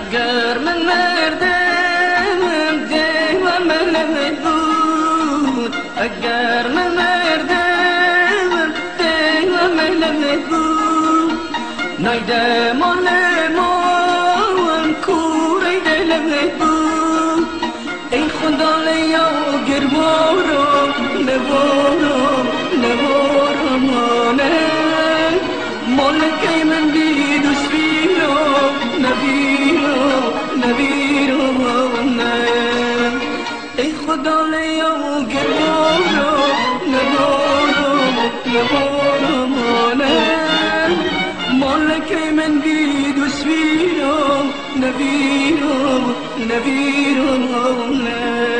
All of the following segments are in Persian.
اگر من مردم ده و من بود، اگر من مردم ده و من بود، نایده مال من کوری دلم بود. ای خدا لیا گرمارم نوارم نوارم مانه مالکی من بی دوستیرم نبیرم نبیرم نه. ای خدا لیا گرمارم نوارم نوارم مانه مالکی من بی دوستیرم نبیرم نبیرم نه.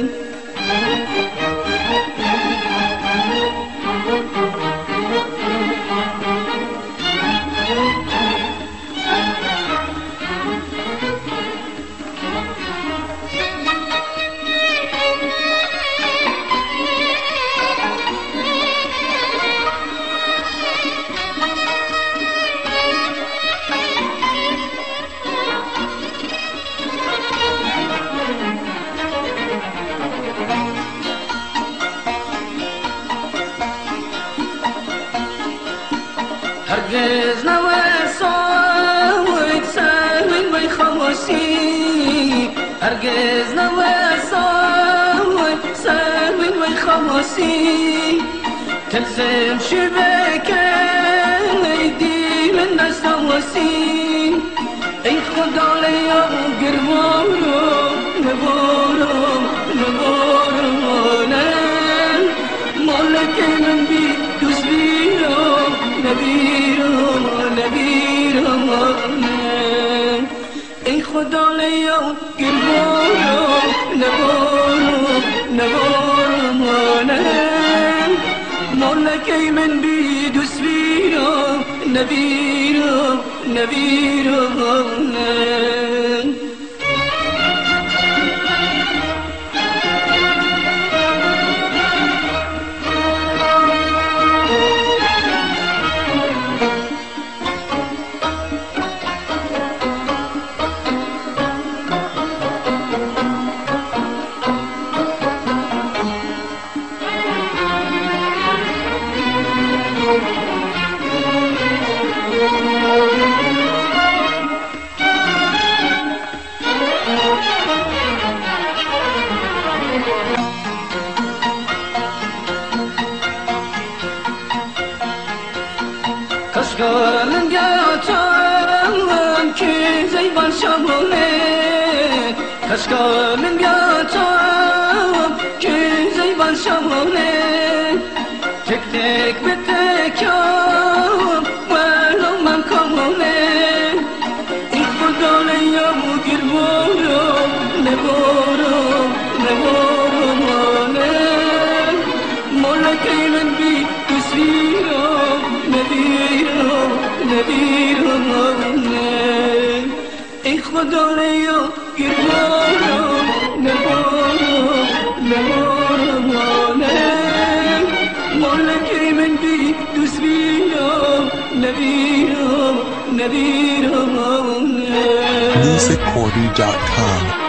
هرگز نوساید سوین بی خموشی، هرگز نوساید سوین بی خموشی. تلزم شبکه دی من نستوسی. ای خدا لیا گرمارم نوارم نوارم آنم مالکی من بی دوست بیرم نبیرم نبیرم آنم. ای خدا لیا گرمارم نوارم نوارم آنم مالکی من بی دوست بیرم نبیرم نبیرم آنم. کاشگالم گیاتم که زیبان شمونه، کاشگالم گیاتم که زیبان شمونه. تک تک به تکم ولو من کمونه. ای خدا لیا گرمارم نوارم نوارم آنم مالکی من بی دوستیرم نبیرم نبیرم آنم. ای خدا لیا گرمارم نوارم نوارم آنم مالکی من بی دوست بیرم نبیرم نبیرم آنم. musiccordy.com